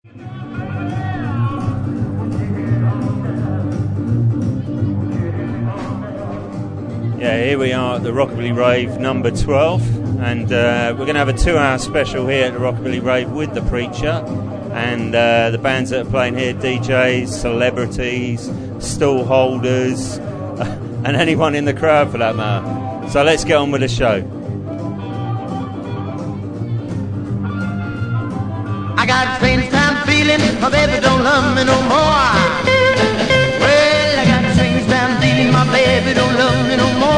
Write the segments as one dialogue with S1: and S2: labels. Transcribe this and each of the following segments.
S1: Yeah, here we are at the Rockabilly Rave number 12, and we're going to have a 2-hour special here at the Rockabilly Rave with the Preacher, and the bands that are playing here, DJs, celebrities, stall holders, and anyone in the crowd for that matter. So let's get on with the show.
S2: I got a strange time feeling my baby don't love me no more. Well, I got a strange time feeling my baby don't love me no more.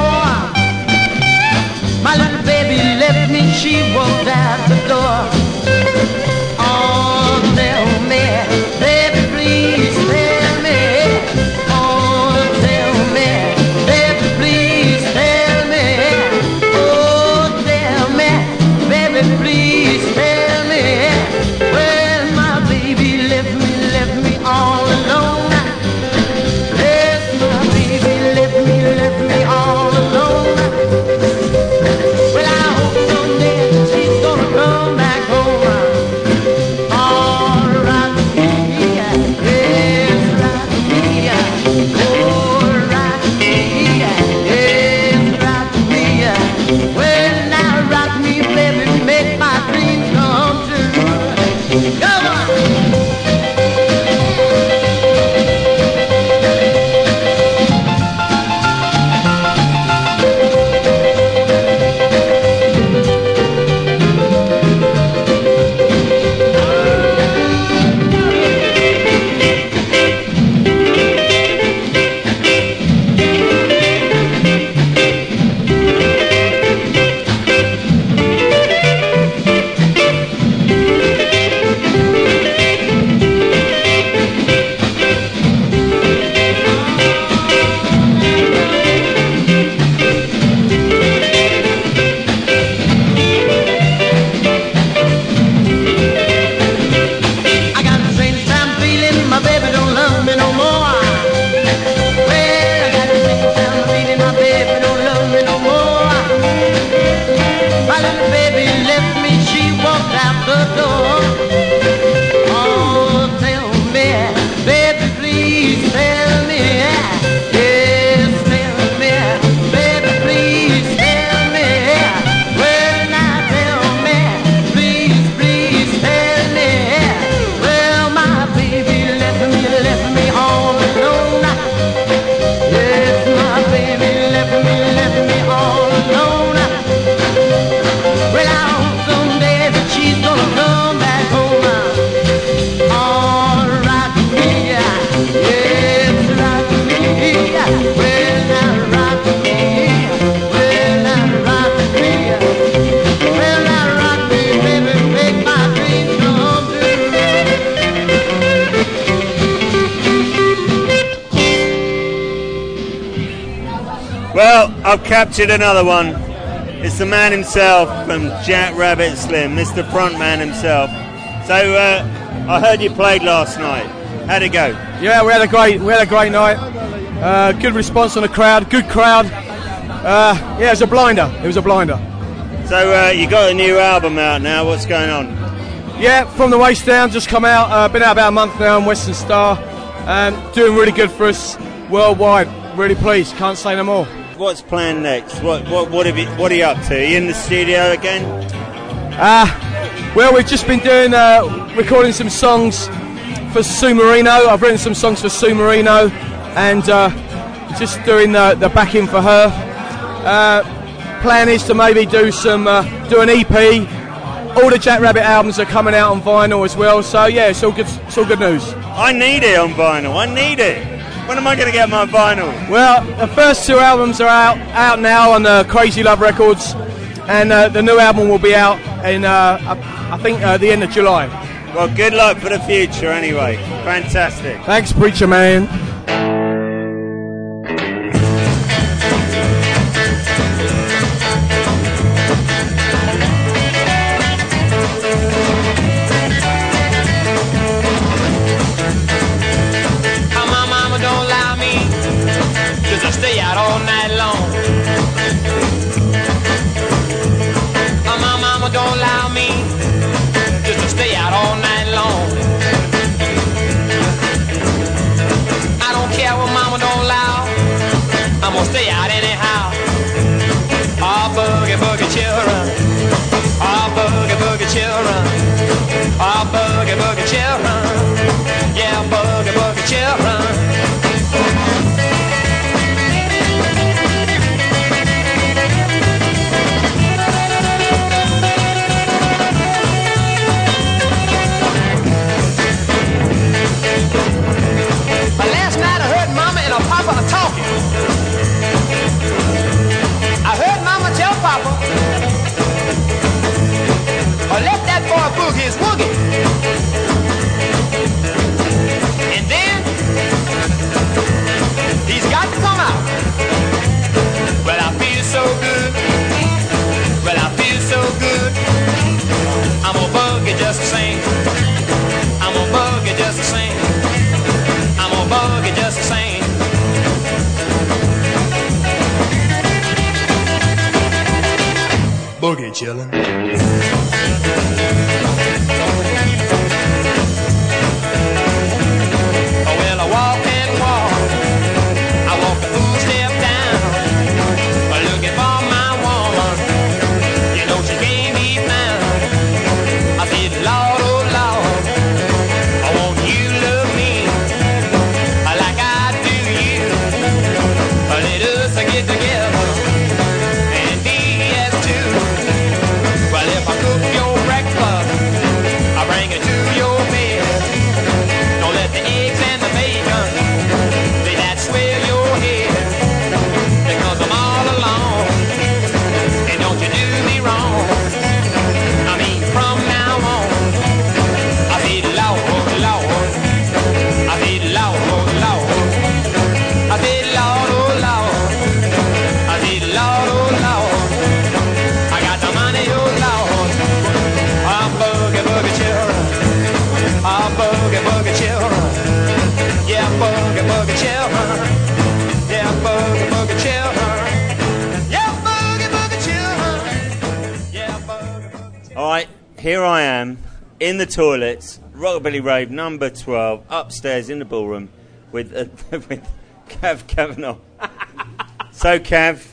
S2: My little baby left me, she walked out the door. Oh, tell me, baby, please tell me. Oh, tell me, baby, please tell me. Oh, tell me, baby, please tell me. Well, my baby left me all alone. Yes, my baby left me all alone. Well, I hope someday she's gonna come back home. All right, yeah, yes, right, yeah. Oh, right, yeah, yes, right, yeah. Well, now rock me, baby, make my dreams come true. Come on.
S1: I've captured another one. It's the man himself from Jack Rabbit Slim, Mr. Frontman himself. So I heard you played last night. How'd it go?
S3: Yeah, we had a great night. Good response from the crowd. Good crowd. Yeah, it was a blinder.
S1: So you got a new album out now. What's going on?
S3: Yeah, From the Waist Down just come out. Been out about a month now on Western Star. Doing really good for us worldwide. Really pleased. Can't say no more.
S1: What's planned next? What are you up to? Are you in the studio again?
S3: Well, we've just been doing recording some songs for Sue Marino. I've written some songs for Sue Marino, and just doing the backing for her. Plan is to maybe do an EP. All the Jack Rabbit albums are coming out on vinyl as well. So yeah, it's all good news.
S1: I need it on vinyl. I need it. When am I going to get my vinyl?
S3: Well, the first 2 albums are out now on Crazy Love Records, and the new album will be out in I think the end of July.
S1: Well, good luck for the future anyway. Fantastic.
S3: Thanks, Preacher Man.
S4: Stay out all night long. My mama don't allow me just to stay out all night long. boogie, boogie children. Yeah, boogie, boogie children. Last night I heard Mama and Papa talking. I heard Mama tell Papa, let that boy boogie his woogie. And then he's got to come out. Well, I feel so good. Well, I feel so good. I'm a boogie just the same. I'm a boogie just the same. I'm a boogie just the same.
S5: Boogie chillin'.
S4: Oh, well, I walk and walk. I walk a full step down. Looking for my woman. You know she can't be found. I said, Lord, oh Lord, I want you to love me like I do you. Let us get together and be as two. Well, if I cook your breakfast, I bring it to your bed. Don't let the eggs and the bacon they that swell your head. Because I'm all alone, and don't you do me wrong. I mean, from now on, I said, Lord, Lord. I said, Lord, Lord. I said, Lord, oh Lord. I said, Lord, oh Lord. I got the money, oh Lord. I'm boogie, boogie children. I'm boogie, boogie children. Yeah, boogie, boogie children. Yeah, boogie, boogie children. Yeah, boogie, boogie children. Yeah, boogie, boogie children.
S1: All right, here I am in the toilets, Rockabilly Rave number 12, upstairs in the ballroom with with Cav Kavanagh. So, Cav,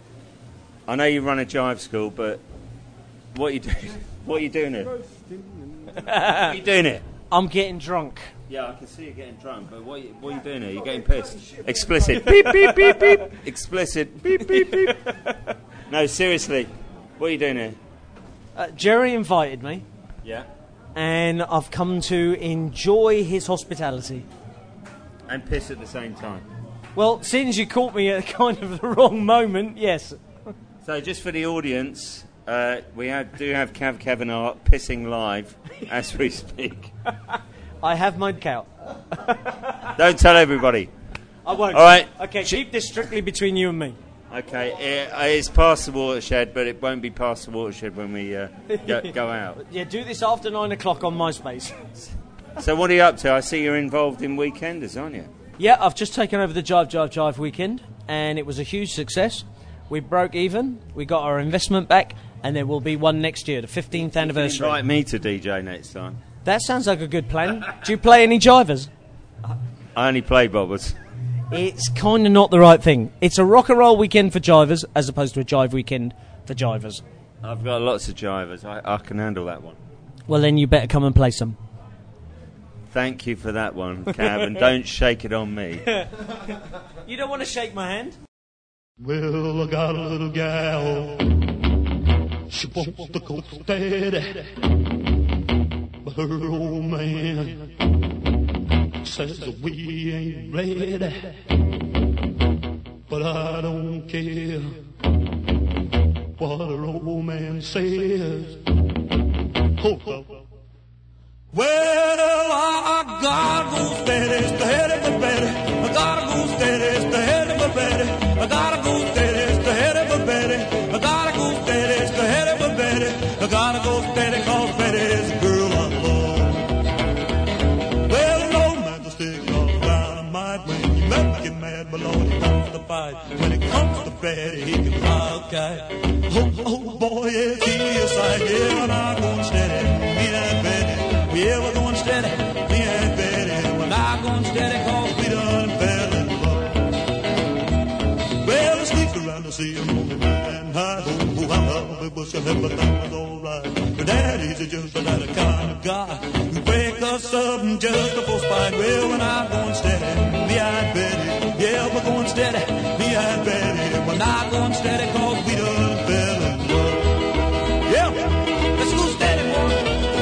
S1: I know you run a jive school, but what are you doing? What are you doing here? What are you doing here?
S6: I'm getting drunk.
S1: Yeah, I can see you getting drunk, but what are you doing here? You're getting pissed. Explicit. Beep, beep, beep, beep. Explicit. Beep, beep, beep. No, seriously. What are you doing here?
S6: Jerry invited me,
S1: Yeah.
S6: and I've come to enjoy his hospitality.
S1: And piss at the same time.
S6: Well, since you caught me at kind of the wrong moment, yes.
S1: So, just for the audience, we do have Cav Kavanagh pissing live as we speak.
S6: I have my count.
S1: Don't tell everybody.
S6: I won't.
S1: All right.
S6: Okay, keep this strictly between you and me.
S1: Okay, it's past the watershed, but it won't be past the watershed when we go out.
S6: Yeah, do this after 9 o'clock on MySpace.
S1: So what are you up to? I see you're involved in Weekenders, aren't you?
S6: Yeah, I've just taken over the Jive weekend, and it was a huge success. We broke even, we got our investment back, and there will be one next year, the 15th anniversary.
S1: Invite me to DJ next time.
S6: That sounds like a good plan. Do you play any jivers?
S1: I only play bobbers.
S6: It's kind of not the right thing. It's a rock and roll weekend for jivers as opposed to a jive weekend for jivers.
S1: I've got lots of jivers. I can handle that one.
S6: Well, then you better come and play some.
S1: Thank you for that one, Cav, and don't shake it on me.
S6: You don't want to shake my hand?
S5: Well, I got a little gal. She wants to go steady. But her old man says that we ain't ready. But I don't care what her old man says. Hold up. Well, I gotta go steady, steady, but Betty. I gotta go steady, steady, but Betty. I gotta go steady, steady, but Betty. I gotta go steady, steady, but Betty. I gotta go steady, cause Betty is a girl I love. Well, no man to stick on dynamite when you let me get mad, but Lord, he wants to fight. When it comes to Betty, he can rock guy. Oh, boy, is he a sight. Yeah, when I go steady, me and Betty. Yeah, we're going steady, me and Betty. We're not going steady cause we done fell in love. Well, I sneaked around to see him moving and high. Oh, I love it, but everything was alright. Her daddy's just that kind of guy who wake something just a full spike. Well, when I'm going steady, me and Betty. Yeah, we're going steady, me and Betty. We're not going steady 'cause we done fell in love. Yeah, let's go steady, boy.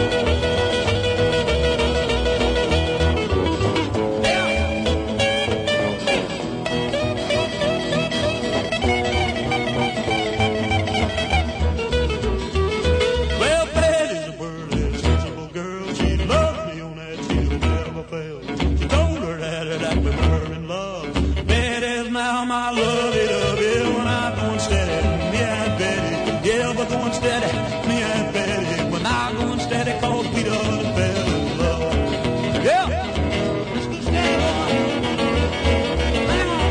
S5: Well, Betty's a burly, sensible girl. She loved me on that shield, never failed. She told her daddy that we were in love. Betty's now my lovey-dovey. Yeah, when I'm going steady, me and Betty. Yeah, we're going steady, me and Betty. We're not going steady 'cause we done fell in love. Yeah, let's go steady, boy. Hang on.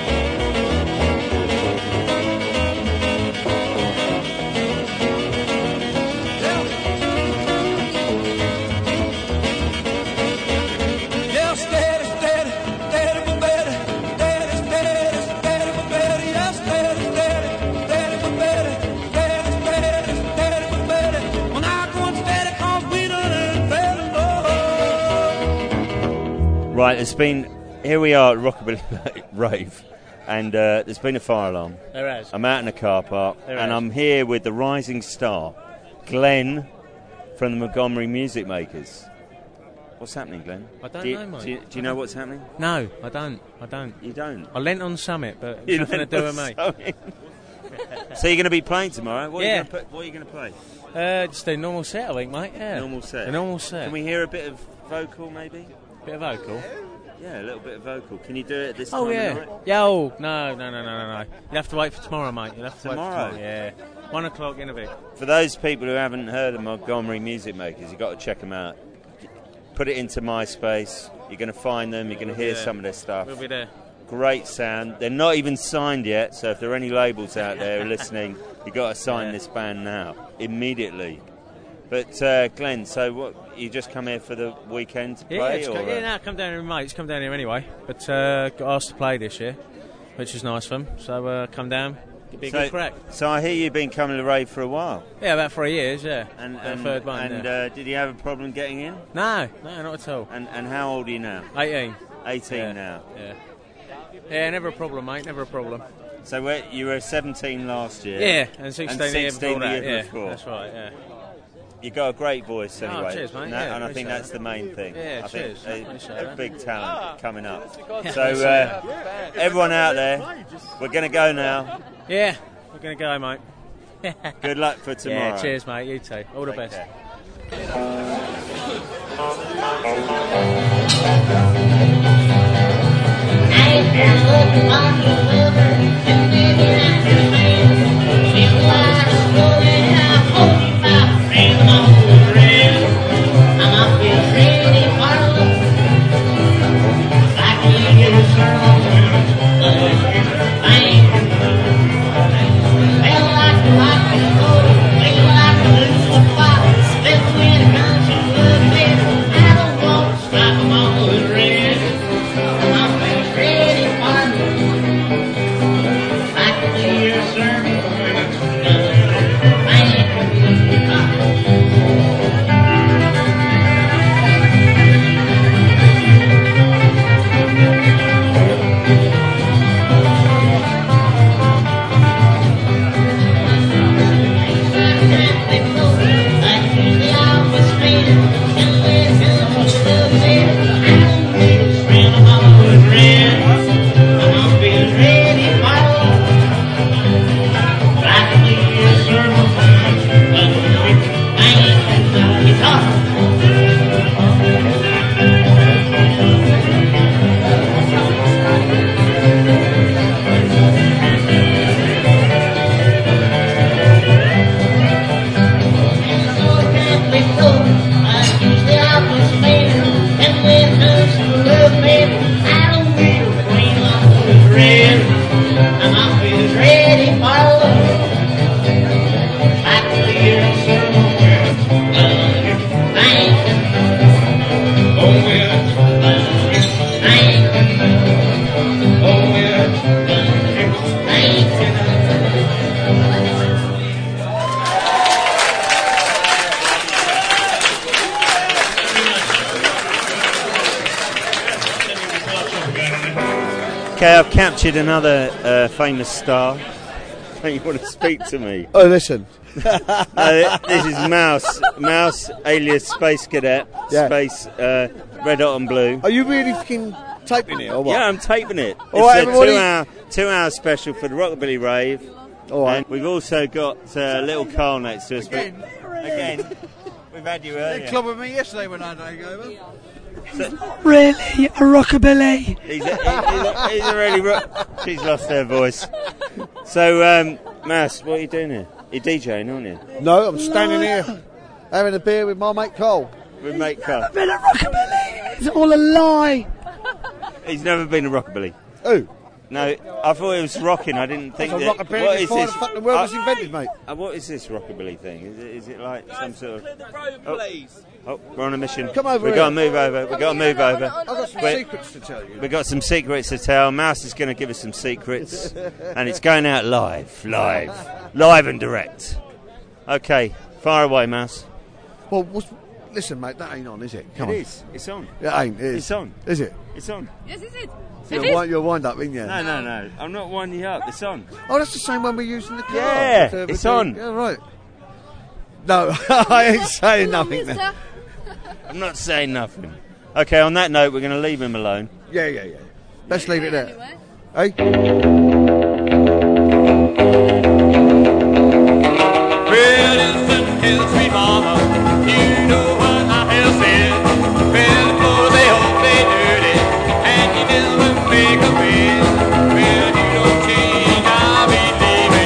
S5: Yeah, steady, steady, steady for Betty. Steady, steady, steady for Betty. Yeah, steady, steady, steady for Betty. Steady, steady, steady for Betty. We're not going steady 'cause we done fell in love.
S1: Right, here we are at Rockabilly Rave, and there's been a fire alarm.
S6: There has.
S1: I'm out in the car park,
S6: There
S1: and
S6: has.
S1: I'm here with the rising star, Glenn, from the Montgomery Music Makers. What's happening, Glenn?
S6: I don't know, mate.
S1: Do you know what's happening?
S6: No, I don't.
S1: You don't?
S6: I lent on Summit, but
S1: You
S6: it's nothing to do with me.
S1: So you're going to be playing tomorrow? What
S6: Yeah.
S1: What are you going to play?
S6: Just a normal set, I think, mate. Yeah.
S1: Normal set?
S6: A normal set.
S1: Can we hear a bit of vocal, maybe?
S6: Bit of vocal.
S1: Yeah, a little bit of vocal. Can you do it at this time
S6: Oh,
S1: of
S6: yeah.
S1: night?
S6: Yeah, oh, no. You'll have to wait for tomorrow, mate. You'll have to
S1: Tomorrow?
S6: wait for tomorrow. Yeah. 1 o'clock in a bit.
S1: For those people who haven't heard of Montgomery Music Makers, you've got to check them out. Put it into MySpace. You're going to find them. You're going to hear
S6: Yeah.
S1: some of their stuff.
S6: We'll be there.
S1: Great sound. They're not even signed yet, so if there are any labels out there listening, you've got to sign this band now, immediately. But Glenn, so what? You just come here for the weekend to play?
S6: Come down here, mate. Come down here anyway. But got asked to play this year, which is nice for them. So come down. It'll be a good crack.
S1: So I hear you've been coming to Rave for a while.
S6: Yeah, about 3 years, yeah.
S1: And
S6: third one,
S1: And
S6: yeah.
S1: did you have a problem getting in?
S6: No, not at all.
S1: And how old are you now?
S6: 18.
S1: 18
S6: Yeah.
S1: now.
S6: Yeah. Yeah, never a problem, mate. Never a problem.
S1: So you were 17 last year.
S6: Yeah, and 16 the year
S1: 16
S6: before
S1: the
S6: that.
S1: year
S6: Yeah,
S1: before.
S6: that's right. Yeah.
S1: You've got a great voice anyway.
S6: cheers, mate.
S1: And,
S6: Yeah,
S1: and I think
S6: appreciate
S1: that's
S6: that.
S1: the main thing.
S6: Yeah,
S1: I
S6: cheers.
S1: think
S6: Appreciate
S1: a
S6: that.
S1: big talent coming up.
S6: Yeah.
S1: So everyone out there, we're going to go now.
S6: Yeah, we're going to go, mate.
S1: Good luck for tomorrow.
S6: Yeah, cheers, mate. You too. All the
S1: Take
S6: best.
S1: care.
S2: Stop 'em on the red. I'm ready for me.
S1: Okay, I've captured another famous star. You want to speak to me?
S7: Oh, listen.
S1: This is Mouse alias Space Cadet,
S7: Yeah.
S1: Space Red, Hot and Blue.
S7: Are you really fucking taping it or what?
S1: Yeah, I'm taping it.
S7: All right,
S1: It's
S7: everybody.
S1: a two-hour special for the Rockabilly Rave.
S7: All right.
S1: And we've also got little Carl next to us. Again, we've had you earlier.
S8: Clobbered me yesterday when I didn't go over.
S9: Really? A rockabilly?
S1: He's a really... She's lost her voice. So, Mouse, what are you doing here? You're DJing, aren't you?
S7: No, I'm standing here having a beer with my mate Cole.
S1: With mate Carl.
S9: Been a rockabilly? It's all a lie.
S1: He's never been a rockabilly.
S7: Who?
S1: No, I thought it was rocking. I didn't think
S7: It's a
S1: that...
S7: rockabilly
S1: What is
S7: before
S1: this?
S7: the fucking world was invented, mate.
S1: What is this rockabilly thing? Is it like some sort of...
S8: Please.
S1: Oh, we're on a mission.
S7: Come over
S1: We've
S7: here.
S1: got to move over. We've got to move over.
S7: I've got some
S1: Wait.
S7: secrets to tell you.
S1: We've got some secrets to tell. Mouse is going to give us some secrets. And it's going out live and direct. Okay, fire away, Mouse.
S7: Well, listen, mate, that ain't on, is it? Come on.
S1: It is. It's on.
S7: It ain't. It is.
S1: It's on.
S7: Is it?
S1: It's on.
S10: Yes, is it?
S7: You'll wind up, ain't you?
S1: No. I'm not winding you up. It's on.
S7: Oh, that's the same one we're using the car.
S1: Yeah,
S7: With
S1: it's
S7: the-
S1: on.
S7: Yeah, right. No, I ain't saying nothing then.
S1: I'm not saying nothing. Okay, on that note, we're going to leave him alone.
S7: Yeah. Let's leave it there. Hey?
S4: Well, listen, his sweet mama, you know what I have said. Well, the clothes they hope they dirty, and you never make a bed. Well, you don't change, I'll be leaving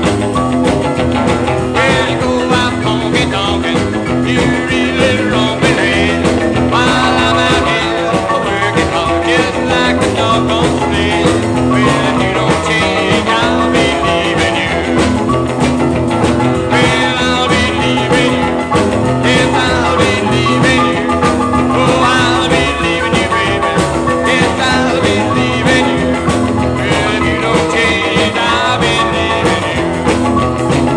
S4: you. Well, you go out honky-tonkin', you really wrong with head. While I'm out here working hard, just like a dog on sled. Well, you don't change, I'll be leaving you. Well, I'll be leaving you. Yes, I'll be leaving you. Oh, I'll be leaving you, baby. Yes, I'll be leaving you. Well, if you don't change, I'll be leaving you.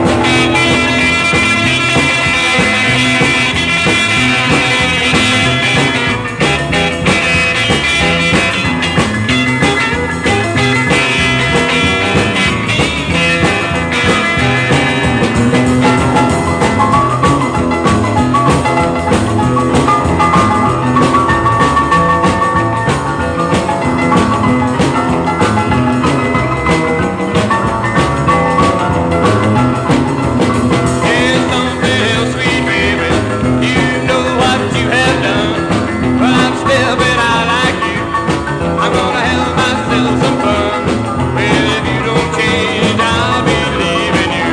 S4: Yes, don't feel sweet, baby. You know what you have done. But I'm still been out like you. I'm gonna have myself some fun. Well, if you don't change, I'll be leaving you.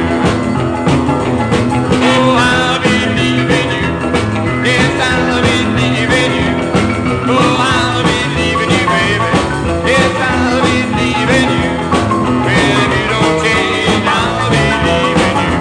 S4: Oh, I'll be leaving you. Yes, I'll be leaving you. Oh, I'll be leaving you, baby. Yes, I'll be leaving you. Well, if you don't change, I'll be leaving you.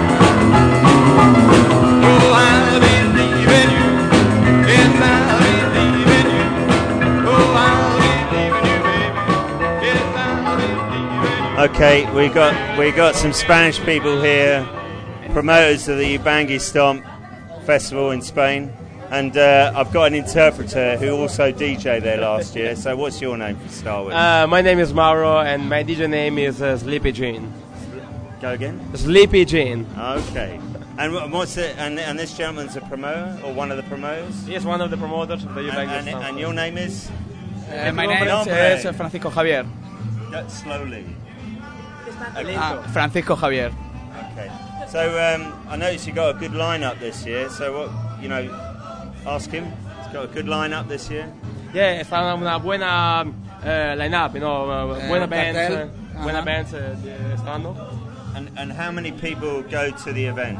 S4: Oh, I'll be leaving you. Yes, I'll be leaving you. Oh, I'll be leaving you, baby. Yes, I'll be leaving you.
S1: Okay, we got some Spanish people here, promoters of the Ubangi Stomp Festival in Spain, and I've got an interpreter who also DJed there last year. So, what's your name to start with?
S11: My name is Mauro, and my DJ name is Sleepy Jean.
S1: Go again.
S11: Sleepy Jean.
S1: Okay. And what's it? And this gentleman's a promoter or one of the promoters?
S11: He is one of the promoters of the Ubangi Stomp.
S1: And your name is?
S11: My name is Francisco Javier.
S1: Slowly.
S11: Francisco Javier.
S1: Okay. So I noticed you got a good lineup this year. So what? Ask him. He's got a good lineup this year.
S11: Yeah, está una buena line-up, buena bands, estando.
S1: And how many people go to the event?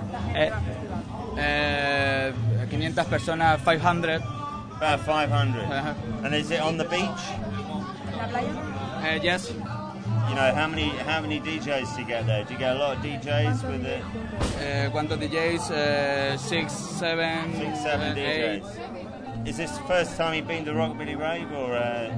S12: 500 personas, 500.
S1: About 500. And is it on the beach?
S12: Yes.
S1: How many DJs do you get there? Do you get a lot of DJs with it?
S12: ¿Cuántos DJs? 6, 7.
S1: 6, 7 DJs. Is this the first time you've been to Rockabilly Rave, or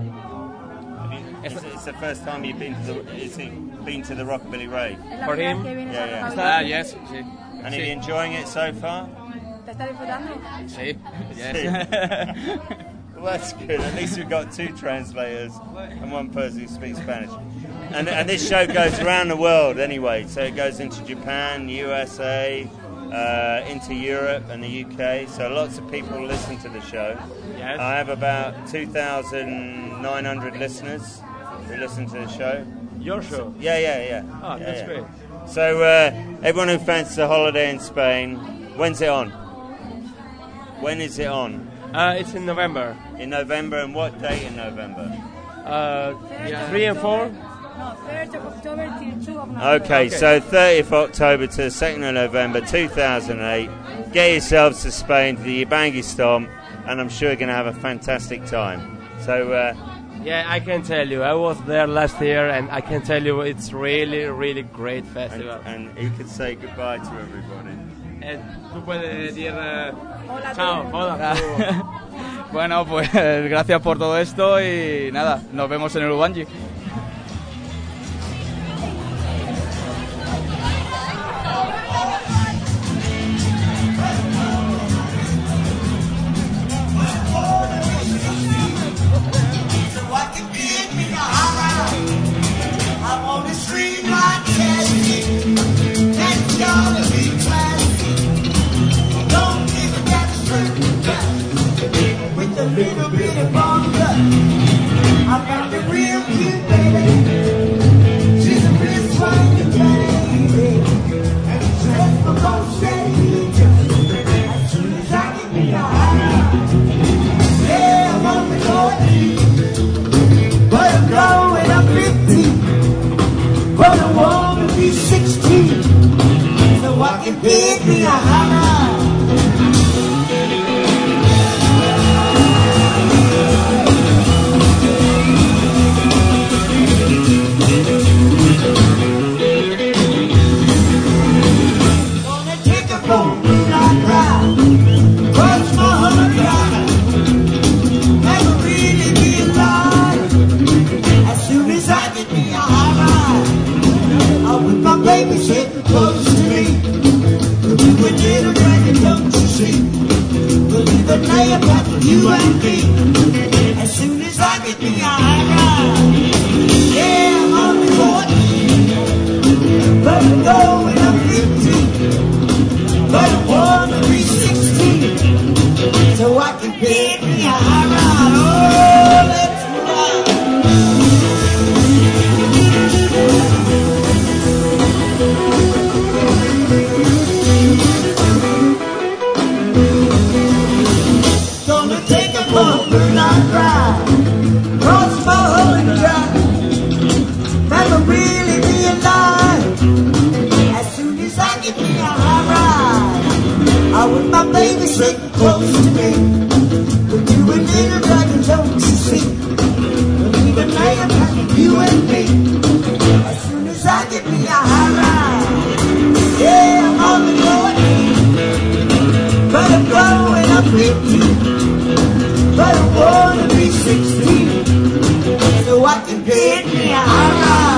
S1: it's the first time you've been to the Rockabilly Rave?
S11: For him?
S1: Yeah.
S12: Yes. Sí.
S1: And are you enjoying it so far?
S10: ¿Estás disfrutando?
S12: Sí, yes.
S1: Well, that's good. At least we've got two translators and one person who speaks Spanish. And this show goes around the world anyway. So it goes into Japan, USA, into Europe and the UK. So lots of people listen to the show.
S11: Yes.
S1: I have about 2,900 listeners who listen to the show.
S11: Your show?
S1: Yeah.
S11: Oh, that's great.
S1: So everyone who fancies a holiday in Spain, when's it on? When is it on?
S11: It's in November.
S1: In November, and what date in November?
S11: 3 and 4.
S10: No, 3rd of October till 2 of November.
S1: Okay, so 30th October to 2nd of November 2008. Get yourselves to Spain to the Ibangi Stomp, and I'm sure you're going to have a fantastic time. So,
S11: Yeah, I can tell you. I was there last year, and I can tell you it's really, really great festival.
S1: And you could say goodbye to everybody.
S11: Tú puedes decir
S10: Hola,
S11: chao, hola.
S12: Bueno, pues gracias por todo esto y nada, nos vemos en el Ubangi.
S2: With a little bit of bonga, I found a real cute baby. She's a real swinging baby, and she's just for most steady. As soon as I get me a yeah, I'm on the court, but I'm growing up 15, but I want to be 16, so I can pick me a hammer. Baby sitting close to me, but you a little dragon, don't you see? We'll leave a name back for you and me. As soon as I get me a ride, yeah, I'm on the court, but I'm going up 15, but I wanna be 16, so I can get me a ride. Oh, let's ride. Gonna take a moonlight ride, cross Mulholland Drive, never really be alive. As soon as I get me a high ride, I want my baby sitting close to me. But you a little dragon, don't you see? We'll even lay a pack, you and me. As soon as I get me a high ride, yeah, I'm on the court, but I'm growing up 15. But I wanna be 16, so I can get me a ride.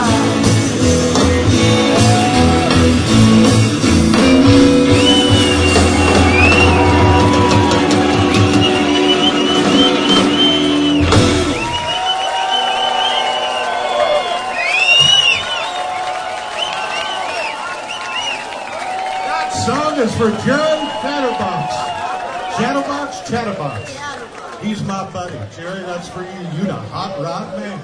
S13: That song is for Joe Chatterbox. Chatterbox. He's my buddy. Jerry, that's for you. You the hot rod man.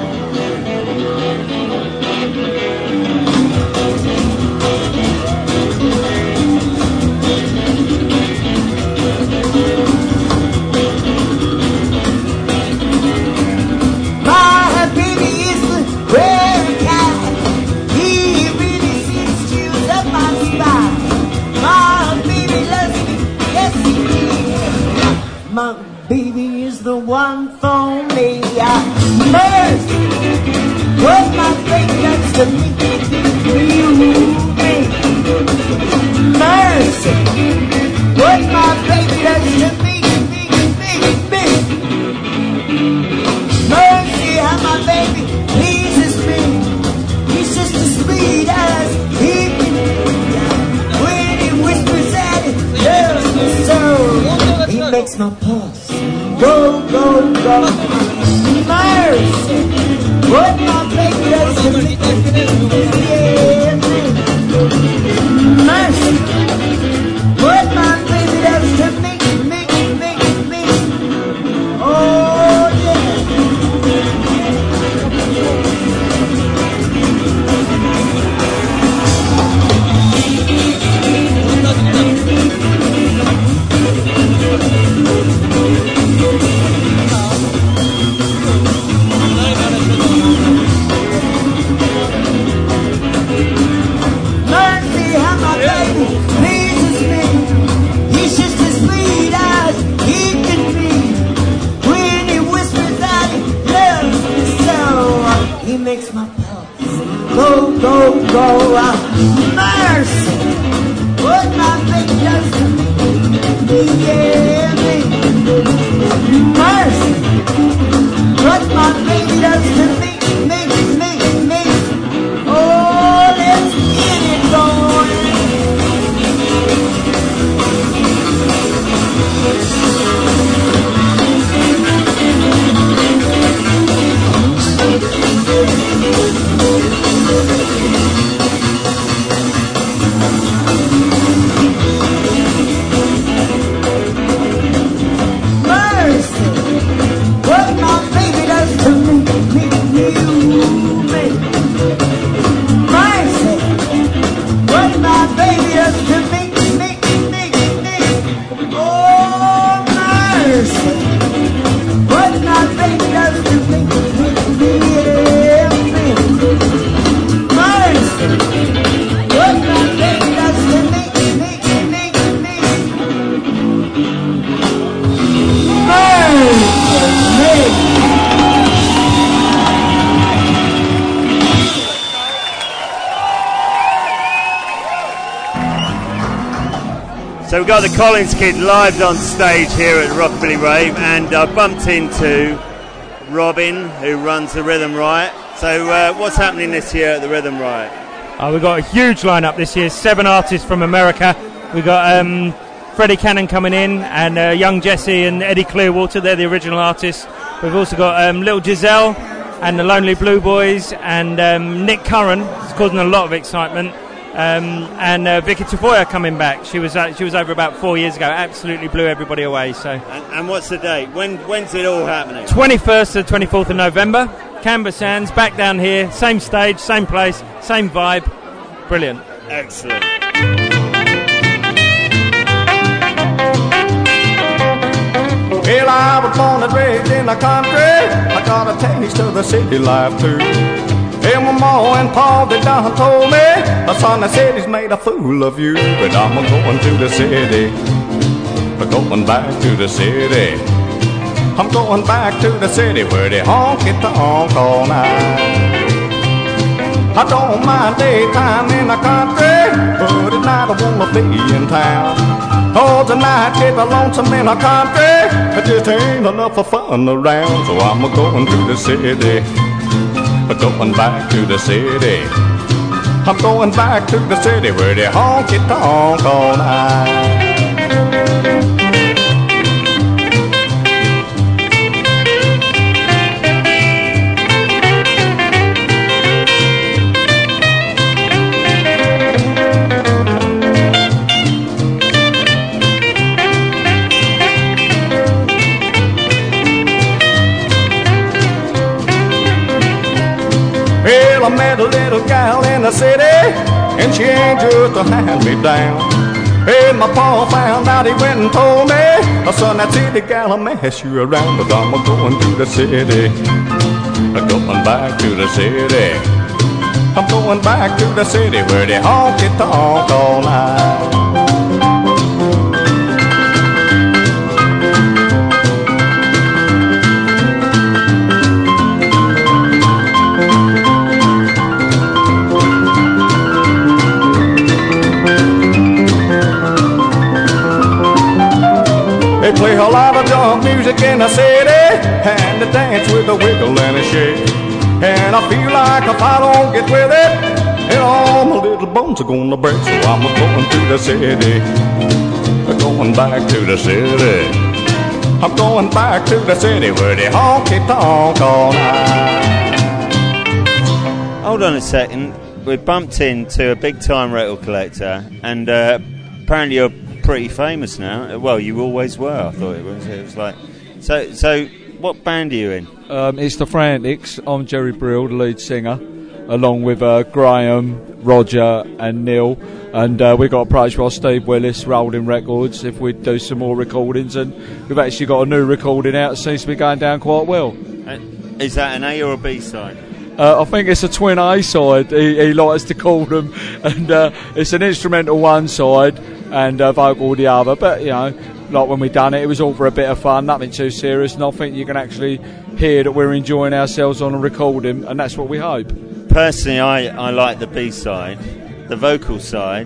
S2: My baby is the rare cat. He really seems to love my spine. My baby loves me, yes he does. My baby is the one for me. Mercy, what my baby does to me, you me. Mercy, what my baby does to me, me. Mercy, how my baby pleases me. He's just as sweet as he can be. When he whispers at it, loves me so. pulse. Go, go, go. Mercy. What my baby does to me. Yeah, mercy. What my baby does to me. Oh, yeah. Mercy, how my baby pleases me. He's just as sweet as he can be. When he whispers that he loves me so, he makes my pulse go, go, go. Mercy, what my baby does to me. Yeah, me. Mercy, what my baby does to me. Oh, let's get it going. Mercy, what my baby does to me, me. Mercy, what my baby does to me. Oh, mercy, what my baby does to me. Yeah, me. Mercy, what my baby does to me.
S1: So we've got the Collins Kid live on stage here at Rockabilly Rave, and I bumped into Robin, who runs the Rhythm Riot. So what's happening this year at the Rhythm Riot?
S14: We've got a huge lineup this year, 7 artists from America. We've got Freddie Cannon coming in, and Young Jesse and Eddie Clearwater, they're the original artists. We've also got Little Giselle and the Lonely Blue Boys, and Nick Curran, it's causing a lot of excitement. And Vicky Tafoya coming back. She was over about 4 years ago. Absolutely blew everybody away. So.
S1: And what's the date? When's it all happening?
S14: 21st to 24th of November. Canberra Sands, back down here. Same stage, same place, same vibe. Brilliant.
S1: Excellent.
S15: Well, I was born and raised in the country. I got a taste of the city life too. And my ma and pa, they done told me, son, the city's made a fool of you. But I'm going to the city, going back to the city. I'm going back to the city where they honky-tonk all night. I don't mind daytime in the country, but at night I wanna be in town. Oh, tonight get lonesome in the country, it just ain't enough for fun around. So I'm going to the city, going back to the city. I'm going back to the city where they honky-tonk all night. Well, I met a little gal in the city, and she ain't just a hand-me-down. And my pa found out, he went and told me, son, that city gal will mess you around. But I'm going to the city, going back to the city. I'm going back to the city where they honky-tonk all night. They play a lot of junk music in the city, and they dance with a wiggle and a shake. And I feel like if I don't get with it, and all my little bones are gonna break. So I'm going to the city, going back to the city. I'm going back to the city where they honky-tonk all night.
S1: Hold on a second. We bumped into a big-time record collector, and apparently you're pretty famous now. Well, you always were. I thought it was like so. What band are you in?
S16: It's the Frantics. I'm Jerry Brill, the lead singer, along with Graham, Roger and Neil, and we got approached by Steve Willis, Rolling Records, if we'd do some more recordings, and we've actually got a new recording out that seems to be going down quite well.
S1: Is that an A or a B side?
S16: I think it's a twin A side, he likes to call them, and it's an instrumental one side and vocal the other, but you know, like when we done it was all for a bit of fun, nothing too serious, and I think you can actually hear that we're enjoying ourselves on a recording, and that's what we hope.
S1: Personally, I like the B side, the vocal side,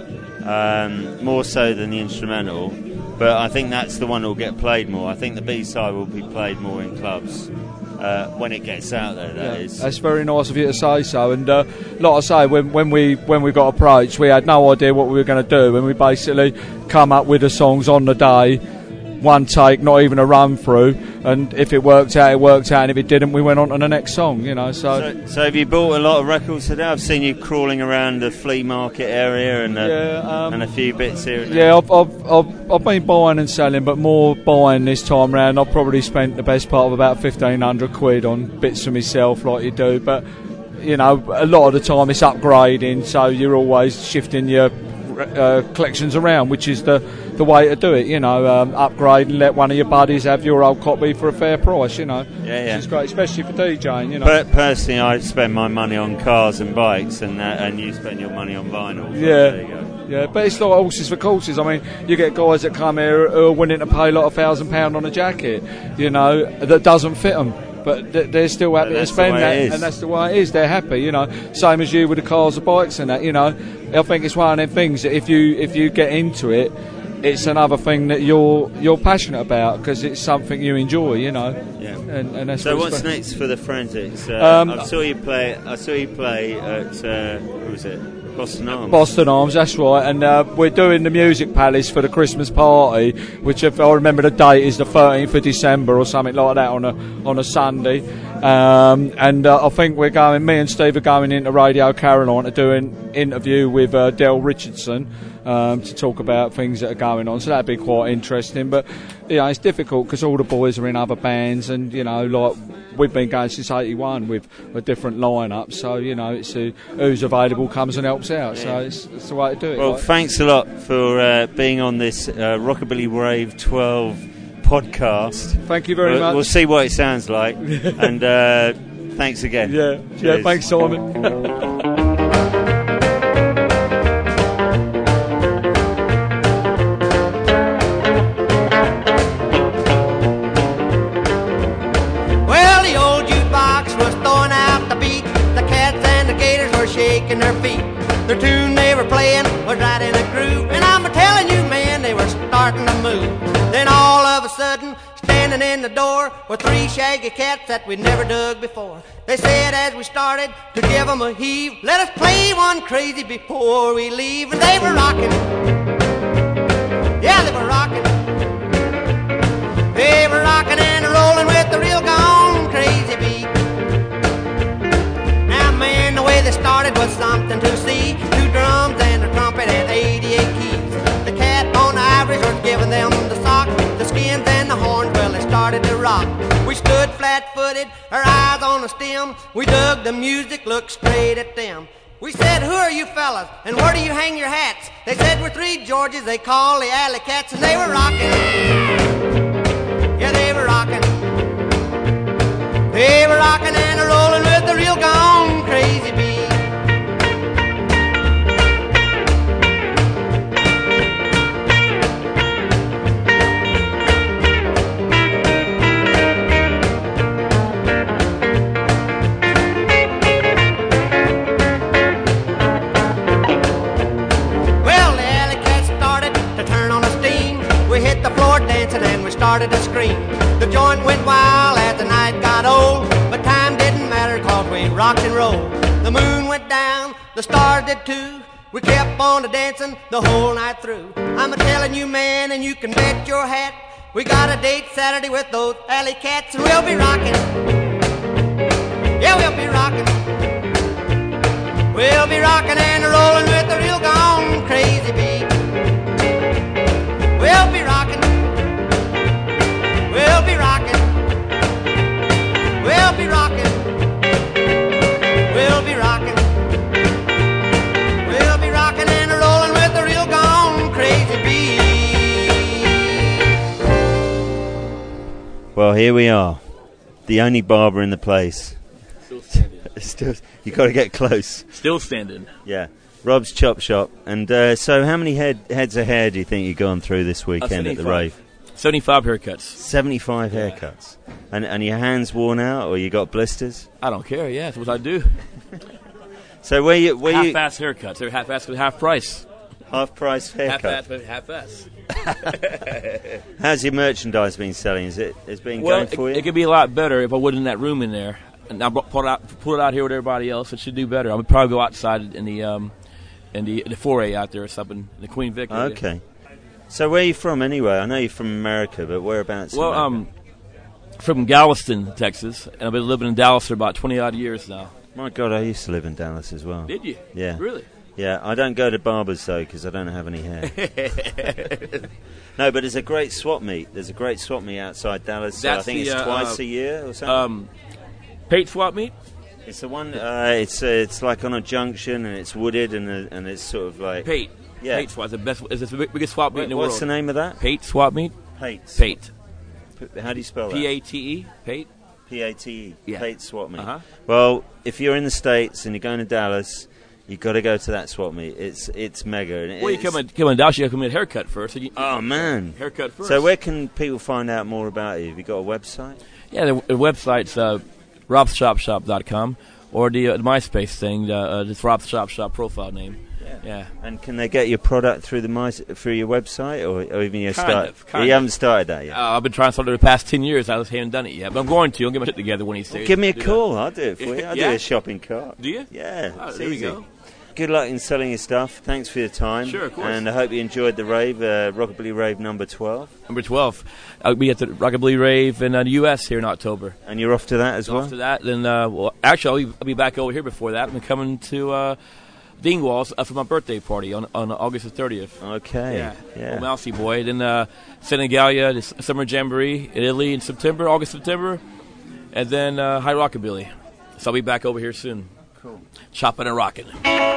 S1: more so than the instrumental, but I think that's the one that will get played more. I think the B side will be played more in clubs when it gets out there, that is.
S16: That's very nice of you to say so, and like I say, when we got approached, we had no idea what we were going to do, and we basically come up with the songs on the day, one take, not even a run through, and if it worked out, it worked out, and if it didn't, we went on to the next song, you know. So
S1: have you bought a lot of records today? I've seen you crawling around the flea market area and a few bits here and there.
S16: Yeah, I've been buying and selling, but more buying this time round. I've probably spent the best part of about 1,500 quid on bits for myself, like you do, but you know, a lot of the time it's upgrading, so you're always shifting your collections around, which is the way to do it, you know. Upgrade and let one of your buddies have your old copy for a fair price, you know.
S1: Yeah.
S16: Which is great, especially for DJing, you know.
S1: But personally, I spend my money on cars and bikes, and you spend your money on vinyl. So there you go.
S16: Yeah, but it's like horses for courses. I mean, you get guys that come here who are willing to pay like £1,000 on a jacket, you know, that doesn't fit them. But they're still happy to spend that, and that's the way it is. They're happy, you know. Same as you with the cars and bikes and that, you know. I think it's one of them things that if you get into it, it's another thing that you're passionate about because it's something you enjoy, you know.
S1: Yeah.
S16: And that's
S1: so what's next for the Frantics? I saw you play at what was it? Boston Arms.
S16: Boston Arms, that's right, and we're doing the Music Palace for the Christmas party, which, if I remember the date, is the 13th of December or something like that on a Sunday. And I think we're going. Me and Steve are going into Radio Carolina to do an interview with Del Richardson to talk about things that are going on. So that'd be quite interesting. But you know, it's difficult because all the boys are in other bands, and you know, like we've been going since '81 with a different lineup. So you know, it's who's available comes and helps out. So it's the way to do it.
S1: Well,
S16: right?
S1: Thanks a lot for being on this Rockabilly Rave 12 podcast.
S16: Thank you very much.
S1: We'll see what it sounds like. And thanks again.
S16: Yeah. Thanks, Simon.
S2: Shaking their feet. The tune they were playing was right in a groove, and I'm telling you, man, they were starting to move. Then all of a sudden, standing in the door were three shaggy cats that we'd never dug before. They said as we started to give them a heave, let us play one crazy before we leave. And they were rocking. Yeah, they were rocking. They were rocking and rolling with the real gone crazy beat. Man, the way they started was something to see. 2 drums and a trumpet and 88 keys. The cat on the ivories was giving them the sock. The skins and the horns, well, they started to rock. We stood flat-footed, our eyes on the stem. We dug the music, looked straight at them. We said, who are you fellas, and where do you hang your hats? They said, we're 3 Georges, they call the Alley Cats, and they were rocking. Yeah, they were rocking. They were rocking and rolling with the real gone crazy beat. Well, the Alley Cats started to turn on the steam. We hit the floor dancing and we started to scream. The joint went wild as the night got old, but time didn't matter cause we rocked and rolled. The moon went down, the stars did too. We kept on dancing the whole night through. I'm a telling you, man, and you can bet your hat, We got a date Saturday with those alley cats, and we'll be rocking. Yeah, we'll be rocking. We'll be rocking and rolling with the real gone crazy beat. We'll be rocking. We'll be rocking. We'll be rocking. We'll be rocking. We'll be rocking and rolling with the real gone crazy beat.
S1: Well, here we are, the only barber in the place.
S17: Still standing.
S1: You got to get close.
S17: Still standing.
S1: Yeah, Rob's Chop Shop. And so, how many heads of hair do you think you've gone through this weekend at the rave?
S17: 75 haircuts.
S1: 75 haircuts. And your hands worn out, or you got blisters?
S17: I don't care. Yeah, that's what I do.
S1: So where you
S17: half-ass haircuts? They're half-ass with half price.
S1: Half price haircut.
S17: Half-ass.
S1: How's your merchandise been selling? Has it been going for you?
S17: It could be a lot better if I wasn't in that room in there. And I pulled it out here with everybody else. It should do better. I would probably go outside in the foray out there or something, the Queen Vic area.
S1: Okay. So where are you from anyway? I know you're from America, but whereabouts?
S17: Well, from Galveston, Texas, and I've been living in Dallas for about 20-odd years now.
S1: My God, I used to live in Dallas as well.
S17: Did you?
S1: Yeah.
S17: Really?
S1: Yeah, I don't go to barbers, though, because I don't have any hair. No, but there's a great swap meet. There's a great swap meet outside Dallas. I think it's twice a year or something.
S17: Pate swap meet?
S1: It's the one, it's like on a junction, and it's wooded, and it's sort of like...
S17: Pate.
S1: Yeah.
S17: Pate swap. It's the biggest swap meet in the world.
S1: What's the name of that?
S17: Pate swap meet?
S1: Pate.
S17: Pate.
S1: How do you spell that?
S17: P-A-T-E. Pate.
S1: P-A-T-E.
S17: Yeah.
S1: Pate swap meet.
S17: Uh-huh.
S1: Well, if you're in the States and you're going to Dallas... You've got to go to that swap meet. It's mega. And
S17: well, you come in Dallas, you come in haircut first.
S1: Oh, man.
S17: Haircut first.
S1: So where can people find out more about you? Have you got a website?
S17: Yeah, the website's robschopshop.com or the MySpace thing, this Rob's Chop Shop profile name. Yeah.
S1: And can they get your product through through your website or even your
S17: Kind of.
S1: You haven't started that yet?
S17: I've been trying to start it the past 10 years. I just haven't done it yet. But I'm going to. I'll get my shit together when he says.
S1: Give me a call. I'll do it for you. I'll
S17: Yeah?
S1: do a shopping cart.
S17: Do you?
S1: Yeah.
S17: Oh,
S1: it's
S17: there we
S1: easy.
S17: go.
S1: Good luck in selling your stuff. Thanks for your time.
S17: Sure, of course.
S1: And I hope you enjoyed the rave, Rockabilly Rave number 12.
S17: Number 12. I'll be at the Rockabilly Rave in the U.S. here in October.
S1: And you're off to that as well?
S17: Off to that. Then, actually, I'll be back over here before that. I'm coming to Dingwalls for my birthday party on August the 30th.
S1: Okay.
S17: Yeah. Old Mousy Boy. Then Senegalia, the Summer Jamboree in Italy in August, September. And then High Rockabilly. So I'll be back over here soon.
S1: Cool.
S17: Chopping and rocking.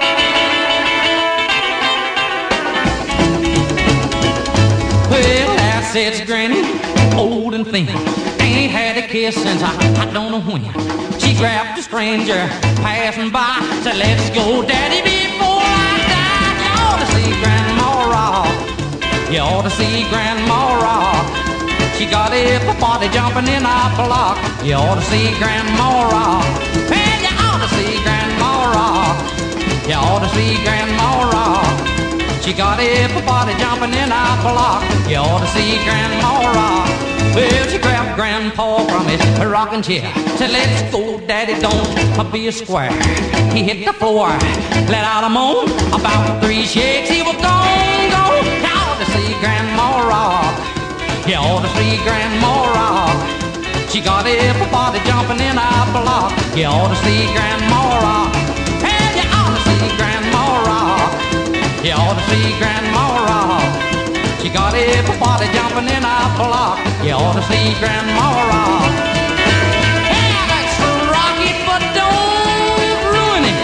S2: Well, Assets Granny, old and thin, ain't had a kiss since I don't know when. She grabbed a stranger passing by, said, "Let's go, Daddy, before I die." You ought to see Grandma rock. You ought to see Grandma rock. She got everybody jumping in our block. You ought to see Grandma rock. Well, you ought to see Grandma rock. You ought to see Grandma rock. She got everybody jumping in our block. You ought to see Grandma rock. Well, she grabbed Grandpa from his rocking chair, said, "Let's go, Daddy, don't be a square." He hit the floor, let out a moan. About 3 shakes, he was gone. You ought to see Grandma rock. You ought to see Grandma rock. She got everybody jumping in our block. You ought to see Grandma rock. Hey, you ought to see Grandma rock. You ought to see Grandma rock. She got everybody jumping in our block. You ought to see Grandma rock. Yeah, let's rock it, but don't ruin it.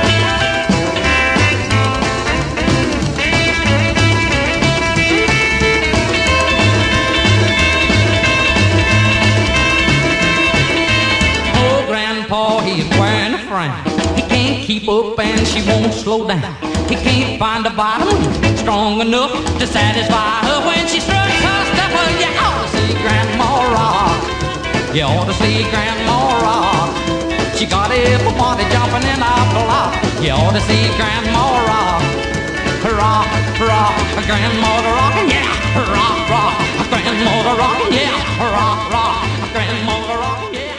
S2: Oh, Grandpa, he's wearing a frown. He can't keep up and she won't slow down. He can't find a bottom strong enough to satisfy her when she struts her stuff. You ought to see Grandma rock. You ought to see Grandma rock. She got everybody jumping in our block. You ought to see Grandma rock. Rock, rock, Grandmother rockin', yeah. Rock, rock, Grandmother rockin', yeah. Rock, rock, Grandmother rockin', yeah.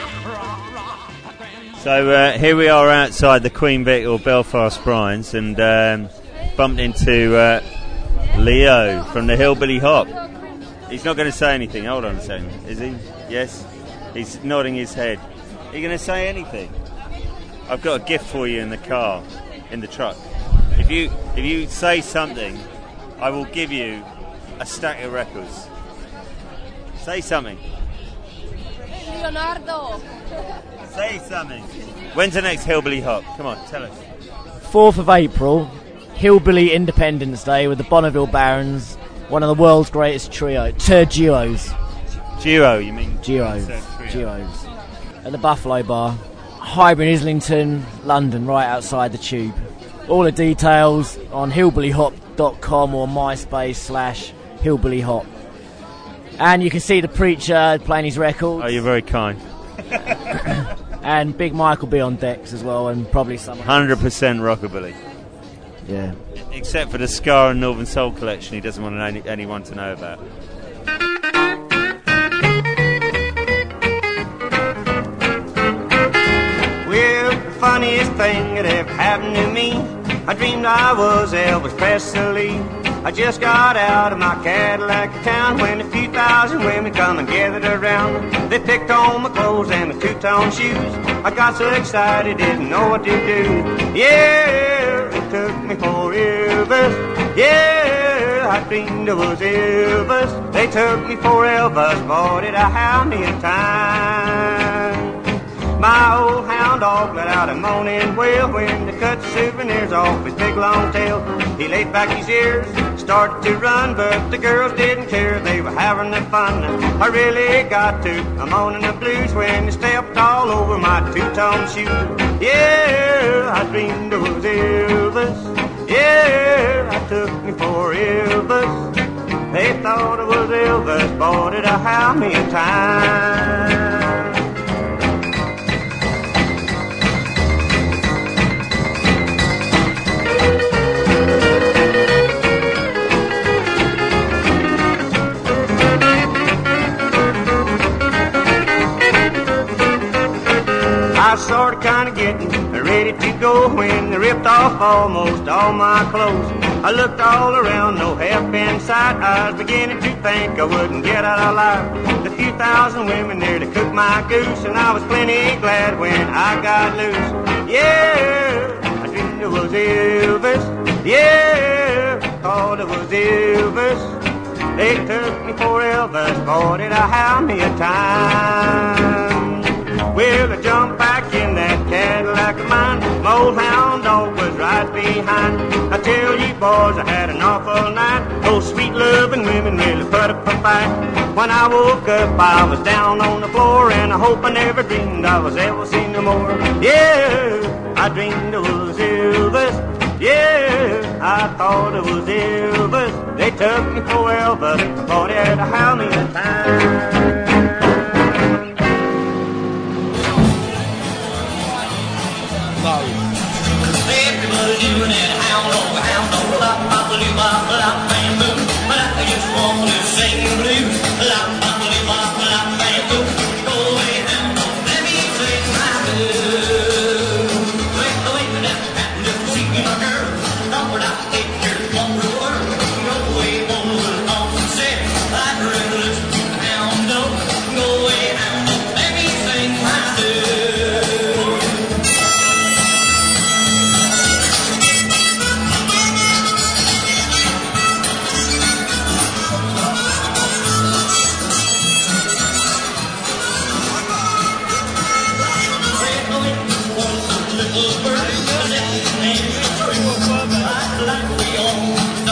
S1: So here we are outside the Queen Vic or Belfast Brines, and bumped into Leo from the Hillbilly Hop. He's not going to say anything. Hold on a second. Is he? Yes? He's nodding his head. Are you going to say anything? I've got a gift for you in the car, in the truck. If you say something, I will give you a stack of records. Say something.
S10: Leonardo.
S1: Say something. When's the next Hillbilly Hop? Come on, tell us.
S6: 4th of April, Hillbilly Independence Day with the Bonneville Barons, one of the world's greatest duos.
S1: Duo, you mean?
S6: Duos. At the Buffalo Bar, Highbury, Islington, London, right outside the Tube. All the details on hillbillyhop.com or MySpace/hillbillyhop. And you can see the Preacher playing his records.
S1: Oh, you're very kind.
S6: And Big Mike will be on decks as well, and probably some
S1: 100% rockabilly.
S6: Yeah.
S1: Except for the Ska and Northern Soul collection he doesn't want anyone to know about.
S18: Well, the funniest thing that ever happened to me, I dreamed I was Elvis Presley. I just got out of my Cadillac town when a few thousand women come and gathered around. They picked on my clothes and my two-tone shoes. I got so excited, didn't know what to do. Yeah, they took me for Elvis. Yeah, I dreamed I was Elvis. They took me for Elvis, boy, did I have me a time. My old hound dog let out a moaning wail when they cut souvenirs off his big long tail. He laid back his ears, started to run, but the girls didn't care, they were having their fun. I really got to a moaning the blues when they stepped all over my two-tone shoes. Yeah, I dreamed I was Elvis. Yeah, I took me for Elvis. They thought I was Elvis, boy, did I have me a time. I was sort of kind of getting ready to go when they ripped off almost all my clothes. I looked all around, no help in sight. I was beginning to think I wouldn't get out alive. The few thousand women there to cook my goose, and I was plenty glad when I got loose. Yeah, I dreamed it was Elvis. Yeah, thought it was Elvis. They took me for Elvis, boy, did I have me a time. Well, I jumped back in that Cadillac of mine. My old hound dog was right behind. I tell you boys, I had an awful night. Those sweet loving women really put up a fight. When I woke up, I was down on the floor, and I hope I never dreamed I was ever seen no more. Yeah, I dreamed it was Elvis. Yeah, I thought it was Elvis. They took me for Elvis. I thought it had to have me a time.
S4: Doing it, hound dog, lop, bop, loo, bop, lop, bam, boom. But I just want to sing blues. Lop, bop, loo, bop, lop, bam, boom. Go away, hound dog, let me sing my blues. Wait, that happened to see my girl. Thought I take your long word. Go away, one was off and said, I'd rather listen to the hound dog. Go away, hound dog, let me sing my blues. Little bird, and we all